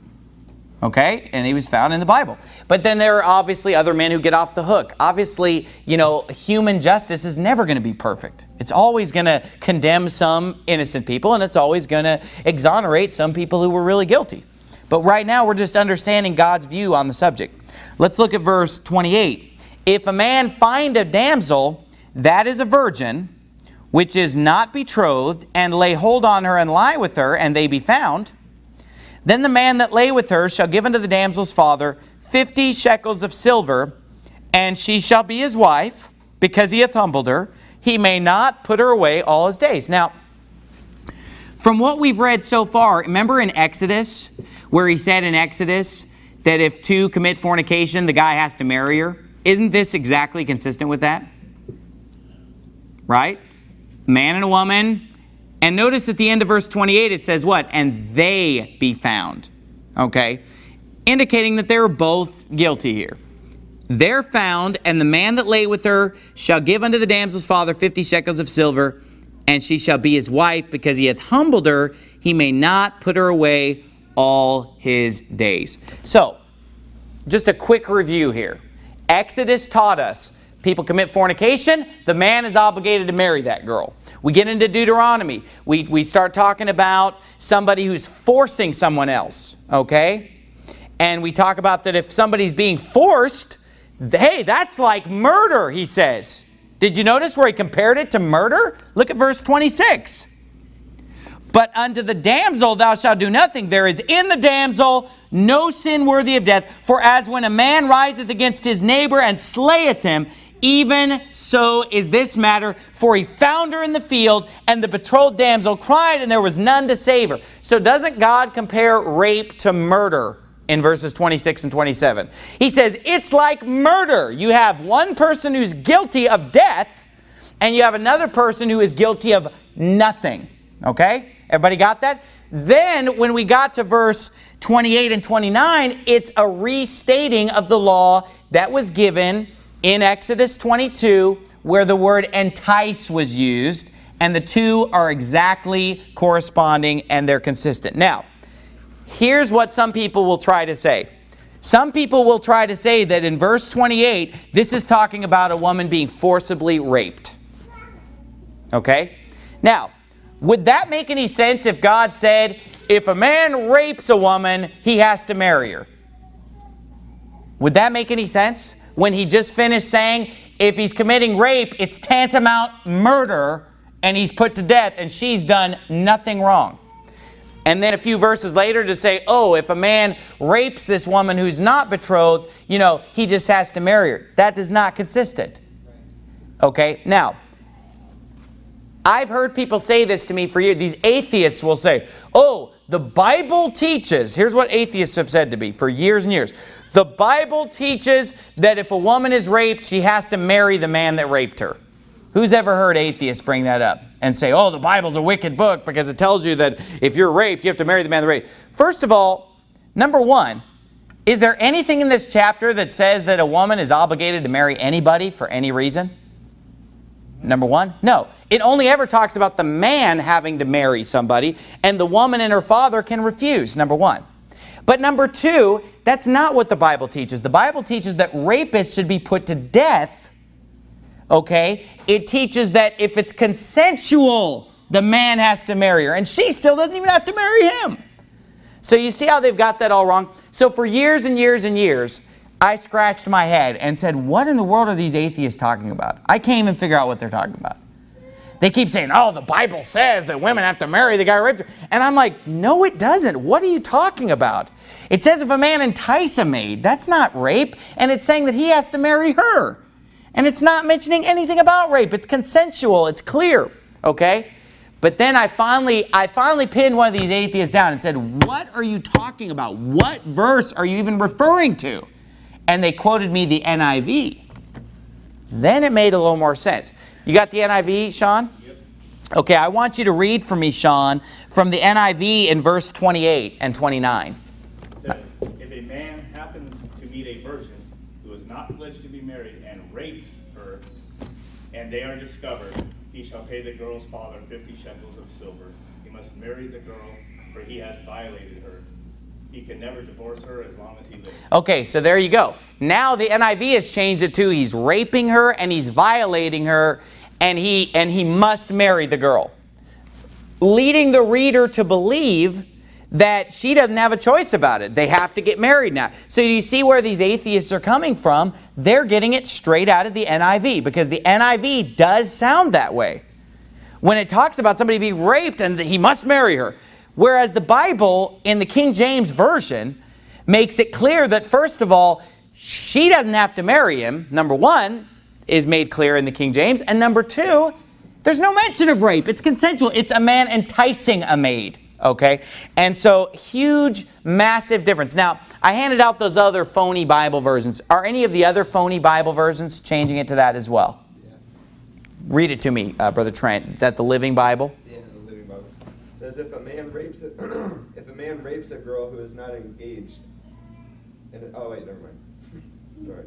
Okay? And he was found in the Bible. But then there are obviously other men who get off the hook. Obviously, you know, human justice is never going to be perfect. It's always going to condemn some innocent people, and it's always going to exonerate some people who were really guilty. But right now, we're just understanding God's view on the subject. Let's look at verse 28. If a man find a damsel that is a virgin, which is not betrothed, and lay hold on her and lie with her, and they be found, then the man that lay with her shall give unto the damsel's father 50 shekels of silver, and she shall be his wife, because he hath humbled her. He may not put her away all his days. Now, from what we've read so far, remember in Exodus, where he said in Exodus that if two commit fornication, the guy has to marry her? Isn't this exactly consistent with that? Right? Man and a woman. And notice at the end of verse 28, it says what? And they be found. Okay? Indicating that they were both guilty here. They're found, and the man that lay with her shall give unto the damsel's father 50 shekels of silver, and she shall be his wife, because he hath humbled her. He may not put her away all his days. So, just a quick review here. Exodus taught us people commit fornication, the man is obligated to marry that girl. We get into Deuteronomy. We start talking about somebody who's forcing someone else, okay? And we talk about that if somebody's being forced, hey, that's like murder, he says. Did you notice where he compared it to murder? Look at verse 26. But unto the damsel thou shalt do nothing. There is in the damsel no sin worthy of death. For as when a man riseth against his neighbor and slayeth him, even so is this matter. For he found her in the field, and the betrothed damsel cried, and there was none to save her. So doesn't God compare rape to murder in verses 26 and 27? He says it's like murder. You have one person who's guilty of death, and you have another person who is guilty of nothing. Okay? Everybody got that? Then when we got to verse 28 and 29, it's a restating of the law that was given in Exodus 22, where the word entice was used, and the two are exactly corresponding and they're consistent. Now, here's what some people will try to say. Some people will try to say that in verse 28, this is talking about a woman being forcibly raped. Okay? Now, would that make any sense if God said, if a man rapes a woman, he has to marry her? Would that make any sense? When he just finished saying, if he's committing rape, it's tantamount murder, and he's put to death, and she's done nothing wrong. And then a few verses later to say, oh, if a man rapes this woman who's not betrothed, he just has to marry her. That is not consistent. Okay? Now, I've heard people say this to me for years. These atheists will say, oh, the Bible teaches, here's what atheists have said to me for years and years. The Bible teaches that if a woman is raped, she has to marry the man that raped her. Who's ever heard atheists bring that up and say, oh, the Bible's a wicked book because it tells you that if you're raped, you have to marry the man that raped? First of all, number one, is there anything in this chapter that says that a woman is obligated to marry anybody for any reason? Number one, no. It only ever talks about the man having to marry somebody, and the woman and her father can refuse, number one. But number two, that's not what the Bible teaches. The Bible teaches that rapists should be put to death. Okay? It teaches that if it's consensual, the man has to marry her. And she still doesn't even have to marry him. So you see how they've got that all wrong? So for years and years and years, I scratched my head and said, what in the world are these atheists talking about? I can't even figure out what they're talking about. They keep saying, oh, the Bible says that women have to marry the guy who raped her. And I'm like, no, it doesn't. What are you talking about? It says if a man entice a maid, that's not rape. And it's saying that he has to marry her. And it's not mentioning anything about rape. It's consensual. It's clear. Okay? But then I finally pinned one of these atheists down and said, what are you talking about? What verse are you even referring to? And they quoted me the NIV. Then it made a little more sense. You got the NIV, Sean? Yep. Okay, I want you to read for me, Sean, from the NIV in verse 28 and 29. It says, if a man happens to meet a virgin who is not pledged to be married and rapes her, and they are discovered, he shall pay the girl's father 50 shekels of silver. He must marry the girl, for he has violated her. He can never divorce her as long as he lives. Okay, so there you go. Now the NIV has changed it to he's raping her and he's violating her, and he must marry the girl, leading the reader to believe that she doesn't have a choice about it. They have to get married now. So you see where these atheists are coming from. They're getting it straight out of the NIV, because the NIV does sound that way when it talks about somebody being raped and that he must marry her. Whereas the Bible in the King James Version makes it clear that, first of all, she doesn't have to marry him. Number one is made clear in the King James. And number two, there's no mention of rape. It's consensual. It's a man enticing a maid. Okay? And so, huge, massive difference. Now, I handed out those other phony Bible versions. Are any of the other phony Bible versions changing it to that as well? Yeah. Read it to me, Brother Trent. Is that the Living Bible? Yeah, the Living Bible. It says, if a man rapes a girl who is not engaged, oh wait, never mind. Sorry.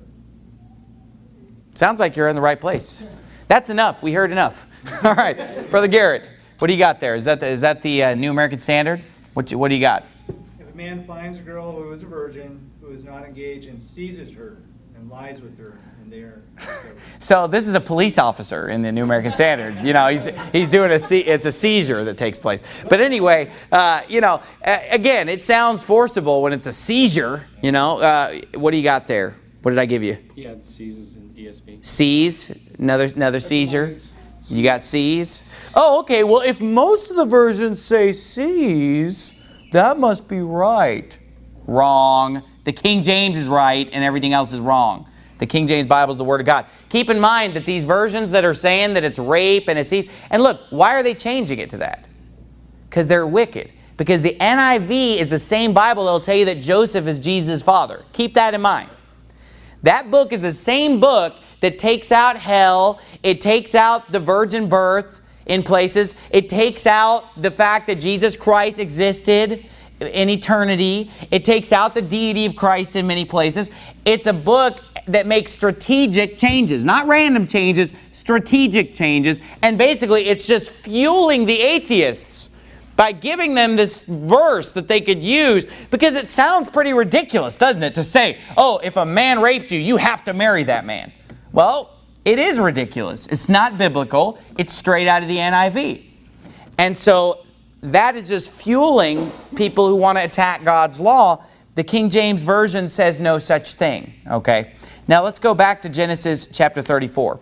Sounds like you're in the right place. That's enough. We heard enough. All right, Brother Garrett, what do you got there? Is that the New American Standard? What do you got? If a man finds a girl who is a virgin, who is not engaged, and seizes her and lies with her, and they are. So this is a police officer in the New American Standard. You know, he's doing it's a seizure that takes place. But anyway, again, it sounds forcible when it's a seizure. You know, what do you got there? What did I give you? Yeah, seizes in ESV. Seize, another seizure. You got C's? Oh, okay. Well, if most of the versions say C's, that must be right. Wrong. The King James is right and everything else is wrong. The King James Bible is the Word of God. Keep in mind that these versions that are saying that it's rape and it's C's, and look, why are they changing it to that? Because they're wicked. Because the NIV is the same Bible that will tell you that Joseph is Jesus' father. Keep that in mind. That book is the same book that takes out hell. It takes out the virgin birth in places. It takes out the fact that Jesus Christ existed in eternity. It takes out the deity of Christ in many places. It's a book that makes strategic changes, not random changes, strategic changes. And basically, it's just fueling the atheists by giving them this verse that they could use, because it sounds pretty ridiculous, doesn't it, to say, oh, if a man rapes you, you have to marry that man. Well, it is ridiculous. It's not biblical. It's straight out of the NIV. And so that is just fueling people who want to attack God's law. The King James Version says no such thing. Okay. Now let's go back to Genesis chapter 34.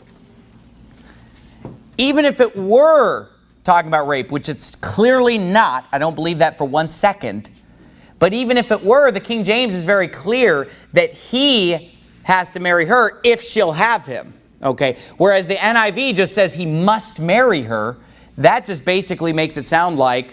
Even if it were talking about rape, which it's clearly not, I don't believe that for 1 second, but even if it were, the King James is very clear that he has to marry her if she'll have him. Okay. Whereas the NIV just says he must marry her. That just basically makes it sound like,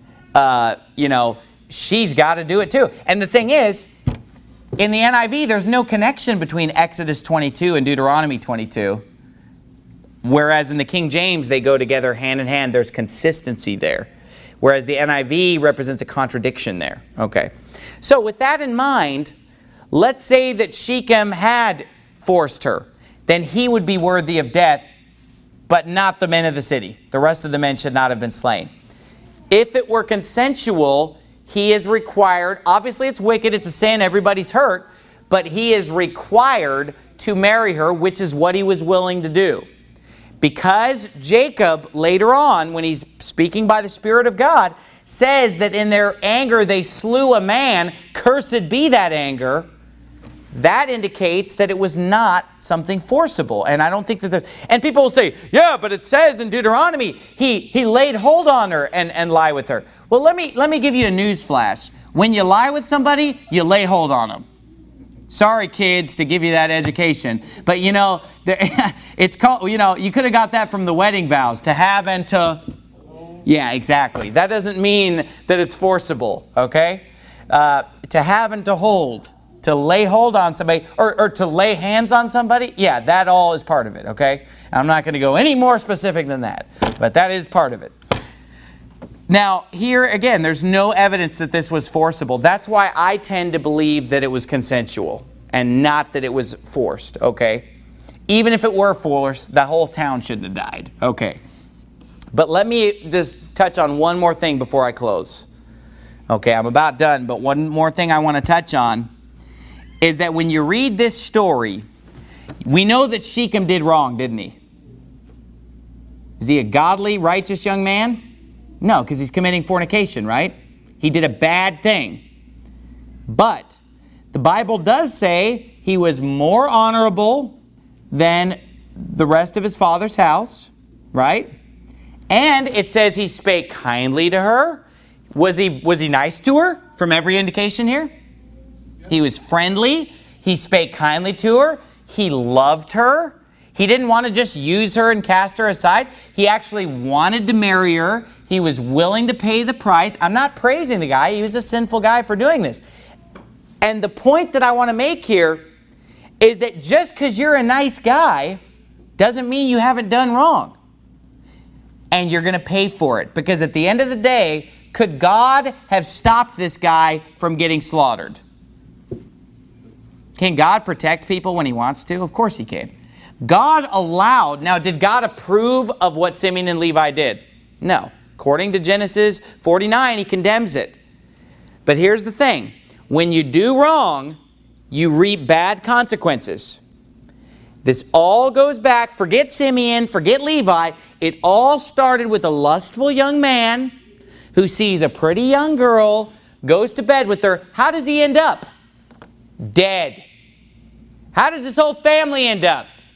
she's got to do it too. And the thing is, in the NIV, there's no connection between Exodus 22 and Deuteronomy 22. Whereas in the King James, they go together hand in hand. There's consistency there. Whereas the NIV represents a contradiction there. Okay. So with that in mind, let's say that Shechem had forced her. Then he would be worthy of death, but not the men of the city. The rest of the men should not have been slain. If it were consensual, he is required, obviously it's wicked, it's a sin, everybody's hurt, but he is required to marry her, which is what he was willing to do. Because Jacob, later on, when he's speaking by the Spirit of God, says that in their anger they slew a man, cursed be that anger, that indicates that it was not something forcible. And I don't think that and people will say, yeah, but it says in Deuteronomy, he laid hold on her and lie with her. Well, let me give you a news flash. When you lie with somebody, you lay hold on them. Sorry, kids, to give you that education. But, it's called, you could have got that from the wedding vows, to have and to... Yeah, exactly. That doesn't mean that it's forcible, okay? To have and to hold, to lay hold on somebody, or to lay hands on somebody, yeah, that all is part of it, okay? I'm not going to go any more specific than that, but that is part of it. Now, here again, there's no evidence that this was forcible. That's why I tend to believe that it was consensual and not that it was forced, okay? Even if it were forced, the whole town shouldn't have died, okay? But let me just touch on one more thing before I close. Okay, I'm about done, but one more thing I want to touch on is that when you read this story, we know that Shechem did wrong, didn't he? Is he a godly, righteous young man? No, because he's committing fornication, right? He did a bad thing. But the Bible does say he was more honorable than the rest of his father's house, right? And it says he spake kindly to her. Was he nice to her from every indication here? He was friendly. He spake kindly to her. He loved her. He didn't want to just use her and cast her aside. He actually wanted to marry her. He was willing to pay the price. I'm not praising the guy. He was a sinful guy for doing this. And the point that I want to make here is that just because you're a nice guy doesn't mean you haven't done wrong. And you're going to pay for it. Because at the end of the day, could God have stopped this guy from getting slaughtered? Can God protect people when he wants to? Of course he can. God allowed. Now, did God approve of what Simeon and Levi did? No. According to Genesis 49, he condemns it. But here's the thing. When you do wrong, you reap bad consequences. This all goes back. Forget Simeon, forget Levi. It all started with a lustful young man who sees a pretty young girl, goes to bed with her. How does he end up? Dead. How does this whole family end up?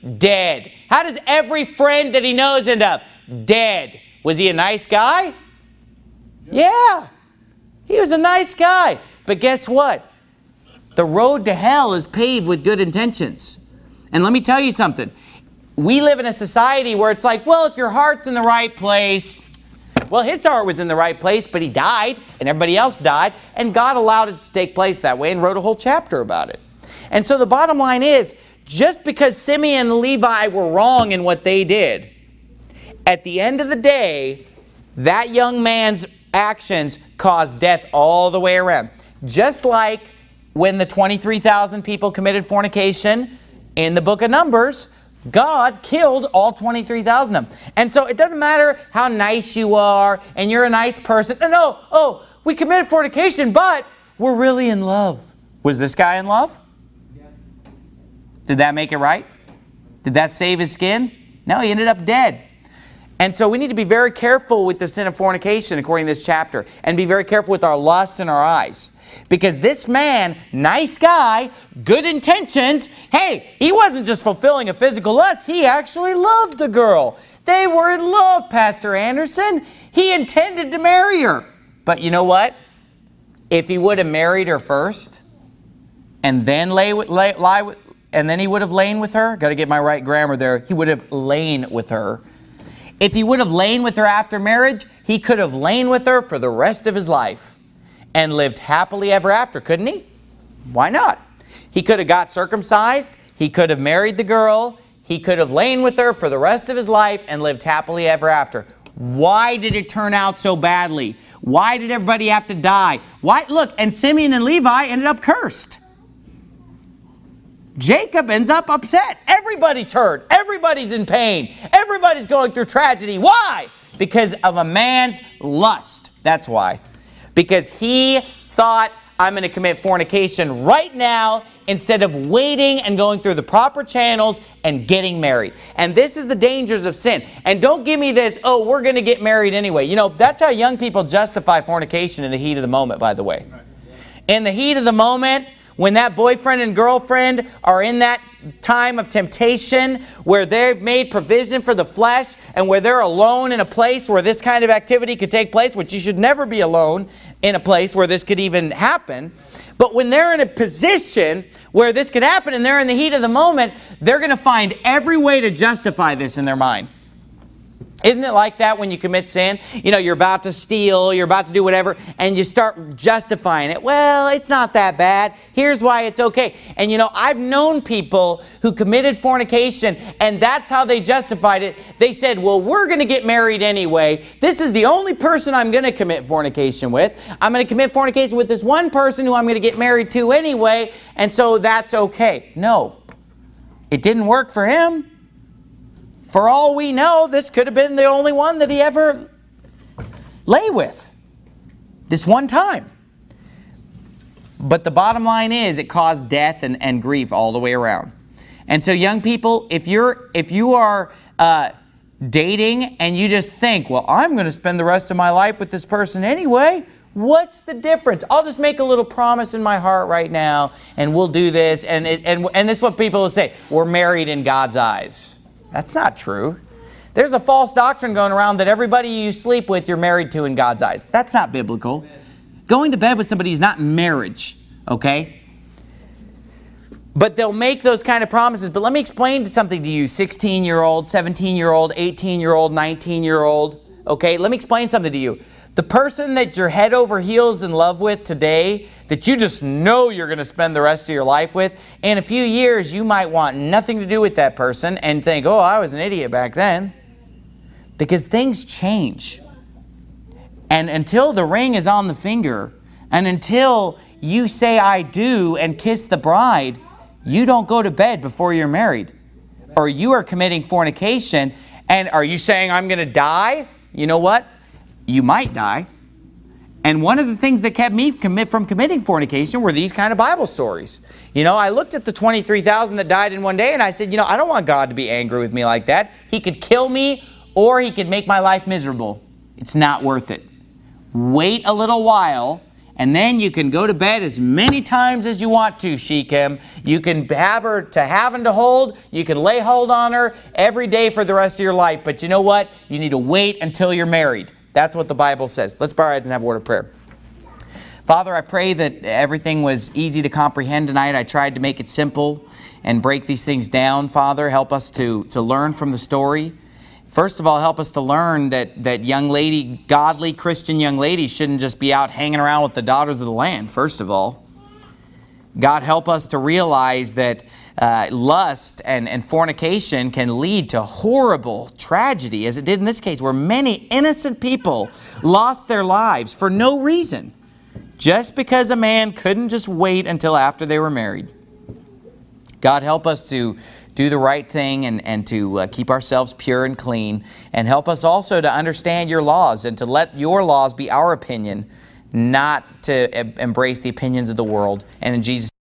Dead. How does every friend that he knows end up? Dead. Was he a nice guy? Yeah. He was a nice guy. But guess what? The road to hell is paved with good intentions. And let me tell you something. We live in a society where it's like, well, if your heart's in the right place, well, his heart was in the right place, but he died, and everybody else died, and God allowed it to take place that way and wrote a whole chapter about it. And so the bottom line is, just because Simeon and Levi were wrong in what they did, at the end of the day, that young man's actions caused death all the way around. Just like when the 23,000 people committed fornication in the book of Numbers, God killed all 23,000 of them. And so it doesn't matter how nice you are and you're a nice person. No, we committed fornication, but we're really in love. Was this guy in love? Yeah. Did that make it right? Did that save his skin? No, he ended up dead. And so we need to be very careful with the sin of fornication according to this chapter, and be very careful with our lust in our eyes. Because this man, nice guy, good intentions, hey, he wasn't just fulfilling a physical lust, he actually loved the girl. They were in love, Pastor Anderson. He intended to marry her. But you know what? If he would have married her first, and then then he would have lain with her, got to get my right grammar there, he would have lain with her. If he would have lain with her after marriage, he could have lain with her for the rest of his life and lived happily ever after, couldn't he? Why not? He could have got circumcised. He could have married the girl. He could have lain with her for the rest of his life and lived happily ever after. Why did it turn out so badly? Why did everybody have to die? Why? Look, and Simeon and Levi ended up cursed. Jacob ends up upset. Everybody's hurt. Everybody's in pain. Everybody's going through tragedy. Why? Because of a man's lust. That's why. Because he thought, I'm going to commit fornication right now instead of waiting and going through the proper channels and getting married. And this is the dangers of sin. And don't give me this, oh, we're going to get married anyway. You know, that's how young people justify fornication in the heat of the moment, by the way. In the heat of the moment, when that boyfriend and girlfriend are in that time of temptation where they've made provision for the flesh and where they're alone in a place where this kind of activity could take place, which you should never be alone in a place where this could even happen. But when they're in a position where this could happen and they're in the heat of the moment, they're going to find every way to justify this in their mind. Isn't it like that when you commit sin? You know, you're about to steal, you're about to do whatever, and you start justifying it. Well, it's not that bad. Here's why it's okay. And you know, I've known people who committed fornication, and that's how they justified it. They said, well, we're going to get married anyway. This is the only person I'm going to commit fornication with. I'm going to commit fornication with this one person who I'm going to get married to anyway, and so that's okay. No, it didn't work for him. For all we know, this could have been the only one that he ever lay with. This one time. But the bottom line is it caused death and grief all the way around. And so young people, if you are dating and you just think, well, I'm going to spend the rest of my life with this person anyway, what's the difference? I'll just make a little promise in my heart right now and we'll do this. And this is what people will say. We're married in God's eyes. That's not true. There's a false doctrine going around that everybody you sleep with, you're married to in God's eyes. That's not biblical. Going to bed with somebody is not marriage, okay? But they'll make those kind of promises. But let me explain something to you, 16-year-old, 17-year-old, 18-year-old, 19-year-old, okay? Let me explain something to you. The person that you're head over heels in love with today, that you just know you're going to spend the rest of your life with, in a few years you might want nothing to do with that person and think, oh, I was an idiot back then. Because things change. And until the ring is on the finger, and until you say I do and kiss the bride, you don't go to bed before you're married. Or you are committing fornication. And are you saying I'm going to die? You know what? You might die. And one of the things that kept me from committing fornication were these kind of Bible stories. You know, I looked at the 23,000 that died in one day and I said, you know, I don't want God to be angry with me like that. He could kill me or he could make my life miserable. It's not worth it. Wait a little while And then you can go to bed as many times as you want to, Shechem. You can have her to have and to hold. You can lay hold on her every day for the rest of your life. But you know what? You need to wait until you're married. That's what the Bible says. Let's bow our heads and have a word of prayer. Father, I pray that everything was easy to comprehend tonight. I tried to make it simple and break these things down. Father, help us to learn from the story. First of all, help us to learn that young lady, godly Christian young ladies shouldn't just be out hanging around with the daughters of the land, first of all. God, help us to realize that lust and fornication can lead to horrible tragedy, as it did in this case, where many innocent people lost their lives for no reason, just because a man couldn't just wait until after they were married. God, help us to do the right thing and to keep ourselves pure and clean. And help us also to understand your laws and to let your laws be our opinion, not to embrace the opinions of the world. And in Jesus'